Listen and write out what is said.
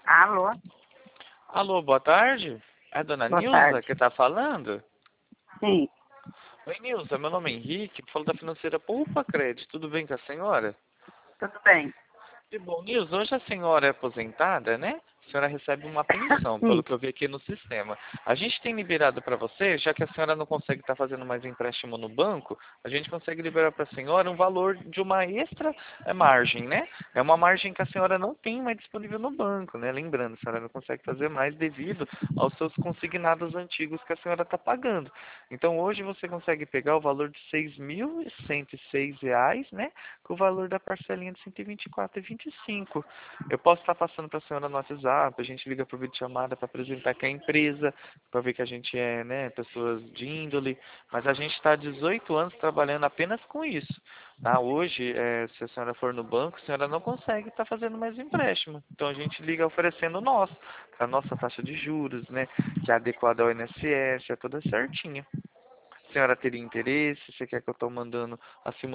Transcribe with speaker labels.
Speaker 1: Alô,
Speaker 2: Alô, boa tarde. É a dona
Speaker 1: boa
Speaker 2: Nilza
Speaker 1: tarde.
Speaker 2: que está falando?
Speaker 1: Sim,
Speaker 2: Oi, Nilza, meu nome é Henrique, falo da financeira Poupa Crédito. Tudo bem com a senhora?
Speaker 1: tudo bem.
Speaker 2: Que bom, Nilza, hoje a senhora é aposentada, né? A senhora recebe uma pensão, pelo
Speaker 1: Sim,
Speaker 2: que eu vi aqui no sistema. A gente tem liberado para você, já que a senhora não consegue estar fazendo mais empréstimo no banco, a gente consegue liberar para a senhora um valor de uma extra margem, né? É uma margem que a senhora não tem mais disponível no banco, né? Lembrando, a senhora não consegue fazer mais devido aos seus consignados antigos que a senhora está pagando. Então hoje você consegue pegar o valor de R$ 6.106, né? Com o valor da parcelinha de 124,25. Eu posso estar passando para a senhora no WhatsApp, a gente liga por videochamada para apresentar que é a empresa, para ver que a gente é, né, pessoas de índole, mas a gente está há 18 anos trabalhando apenas com isso. Tá? Hoje, se a senhora for no banco, a senhora não consegue estar fazendo mais empréstimo. Então a gente liga oferecendo o nosso, a nossa taxa de juros, né, que é adequada ao INSS, é toda certinha. A senhora teria interesse? Você quer que eu estou mandando a